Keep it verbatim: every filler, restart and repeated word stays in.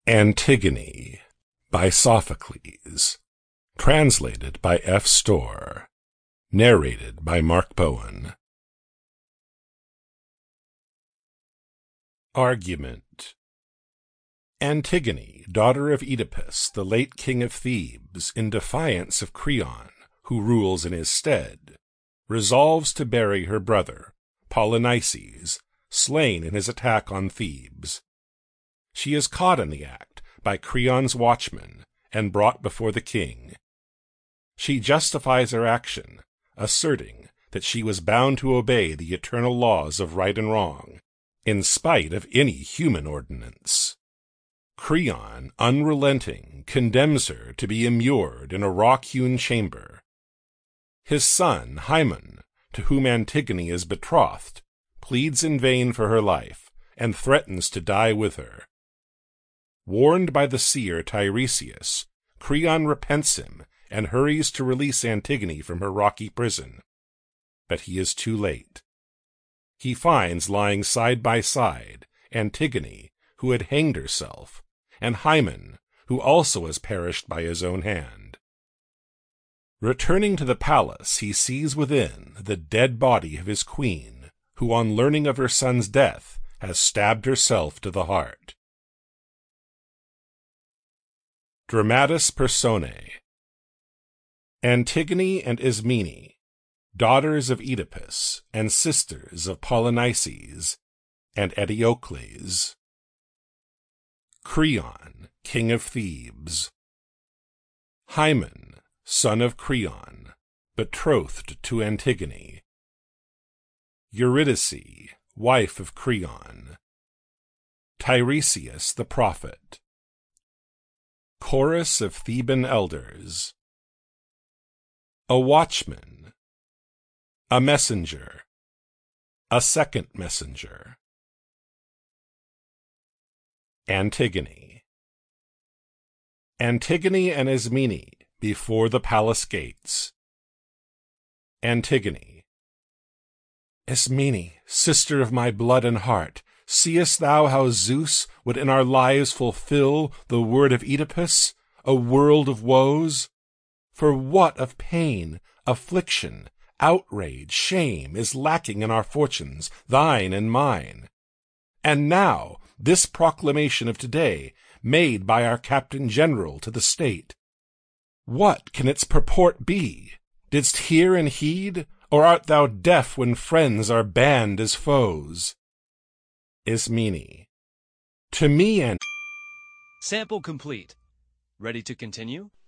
Antigone by Sophocles. Translated by F. Storr. Narrated by Mark Bowen. Argument. Antigone, daughter of Oedipus, the late king of Thebes, in defiance of Creon, who rules in his stead, resolves to bury her brother, Polynices, slain in his attack on Thebes. She is caught in the act by Creon's watchmen and brought before the king. She justifies her action, asserting that she was bound to obey the eternal laws of right and wrong, in spite of any human ordinance. Creon, unrelenting, condemns her to be immured in a rock-hewn chamber. His son, Hymen, to whom Antigone is betrothed, pleads in vain for her life and threatens to die with her. Warned by the seer Tiresias, Creon repents him and hurries to release Antigone from her rocky prison. But he is too late. He finds lying side by side Antigone, who had hanged herself, and Hymen, who also has perished by his own hand. Returning to the palace, he sees within the dead body of his queen, who on learning of her son's death has stabbed herself to the heart. Dramatis Personae. Antigone and Ismene, daughters of Oedipus and sisters of Polynices and Eteocles. Creon, king of Thebes. Hymen, son of Creon, betrothed to Antigone. Eurydice, wife of Creon. Tiresias the prophet. Chorus of Theban elders. A watchman. A messenger. A second messenger. Antigone. Antigone and Ismene before the palace gates. Antigone. Ismene, sister of my blood and heart, seest thou how Zeus would in our lives fulfill the word of Oedipus, a world of woes? For what of pain, affliction, outrage, shame is lacking in our fortunes, thine and mine? And now this proclamation of today, made by our Captain General to the state. What can its purport be? Didst hear and heed, or art thou deaf when friends are banned as foes? Ismene. To me and... Sample complete. Ready to continue?